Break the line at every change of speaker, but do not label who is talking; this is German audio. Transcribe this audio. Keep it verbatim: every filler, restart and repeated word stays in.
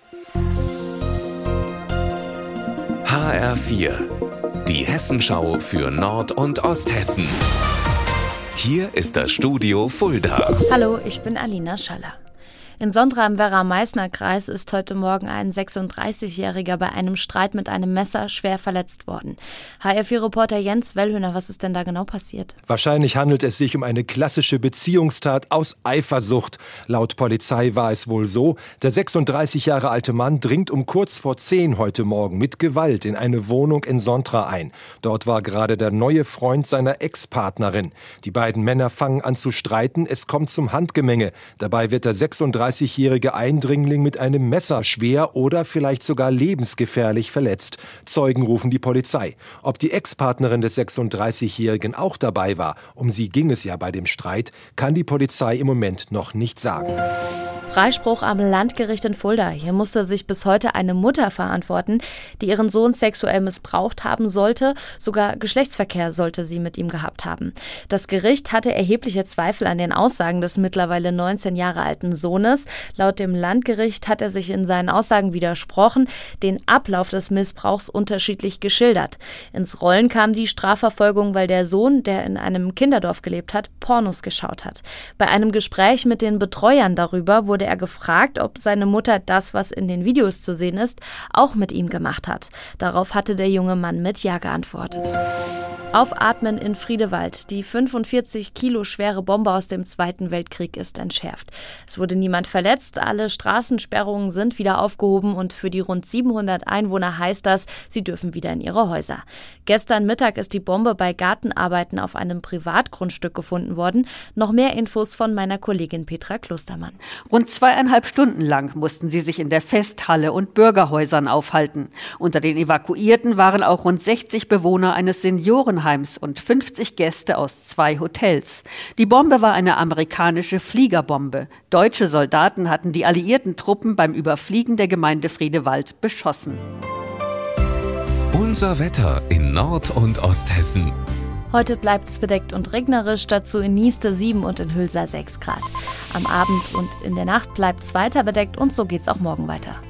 H R vier, die Hessenschau für Nord- und Osthessen. Hier ist das Studio Fulda.
Hallo, ich bin Alina Schaller. In Sondra im Werra-Meißner-Kreis ist heute Morgen ein sechsunddreißigjähriger bei einem Streit mit einem Messer schwer verletzt worden. H R vier Reporter Jens Wellhöhner, was ist denn da genau passiert?
Wahrscheinlich handelt es sich um eine klassische Beziehungstat aus Eifersucht. Laut Polizei war es wohl so, der sechsunddreißig Jahre alte Mann dringt um kurz vor zehn heute Morgen mit Gewalt in eine Wohnung in Sondra ein. Dort war gerade der neue Freund seiner Ex-Partnerin. Die beiden Männer fangen an zu streiten, es kommt zum Handgemenge. Dabei wird der sechsunddreißigjährige Eindringling mit einem Messer schwer oder vielleicht sogar lebensgefährlich verletzt. Zeugen rufen die Polizei. Ob die Ex-Partnerin des sechsunddreißigjährigen auch dabei war, um sie ging es ja bei dem Streit, kann die Polizei im Moment noch nicht sagen.
Freispruch am Landgericht in Fulda. Hier musste sich bis heute eine Mutter verantworten, die ihren Sohn sexuell missbraucht haben sollte. Sogar Geschlechtsverkehr sollte sie mit ihm gehabt haben. Das Gericht hatte erhebliche Zweifel an den Aussagen des mittlerweile neunzehn Jahre alten Sohnes. Laut dem Landgericht hat er sich in seinen Aussagen widersprochen, den Ablauf des Missbrauchs unterschiedlich geschildert. Ins Rollen kam die Strafverfolgung, weil der Sohn, der in einem Kinderdorf gelebt hat, Pornos geschaut hat. Bei einem Gespräch mit den Betreuern darüber wurde er gefragt, ob seine Mutter das, was in den Videos zu sehen ist, auch mit ihm gemacht hat. Darauf hatte der junge Mann mit Ja geantwortet. Aufatmen in Friedewald. Die fünfundvierzig Kilo schwere Bombe aus dem Zweiten Weltkrieg ist entschärft. Es wurde niemand verletzt, alle Straßensperrungen sind wieder aufgehoben und für die rund siebenhundert Einwohner heißt das, sie dürfen wieder in ihre Häuser. Gestern Mittag ist die Bombe bei Gartenarbeiten auf einem Privatgrundstück gefunden worden. Noch mehr Infos von meiner Kollegin Petra Klostermann.
Rund zweieinhalb Stunden lang mussten sie sich in der Festhalle und Bürgerhäusern aufhalten. Unter den Evakuierten waren auch rund sechzig Bewohner eines Seniorenheims und fünfzig Gäste aus zwei Hotels. Die Bombe war eine amerikanische Fliegerbombe. Deutsche Soldaten hatten die alliierten Truppen beim Überfliegen der Gemeinde Friedewald beschossen.
Unser Wetter in Nord- und Osthessen.
Heute bleibt es bedeckt und regnerisch, dazu in Nieste sieben und in Hülsa sechs Grad. Am Abend und in der Nacht bleibt es weiter bedeckt und so geht's auch morgen weiter.